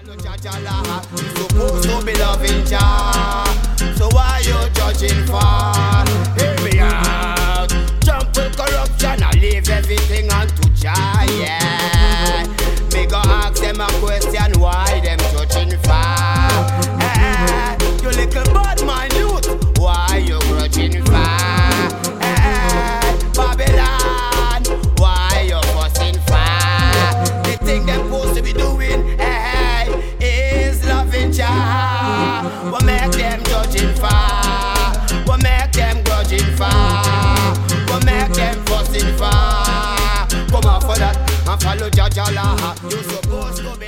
You supposed to be loving Jah, so why you judging for? Hear me out. Jump with corruption and leave everything unto Jah, yeah. Me go ask them a question, why them judging for? You little bad man youth, why you grudging for? Babylon, why you fussing for? The thing them supposed to be doing, is loving Jah. What make them judging for? What make them grudging for? What make them fussing for? Come on for that and follow Jah Jah. You supposed to be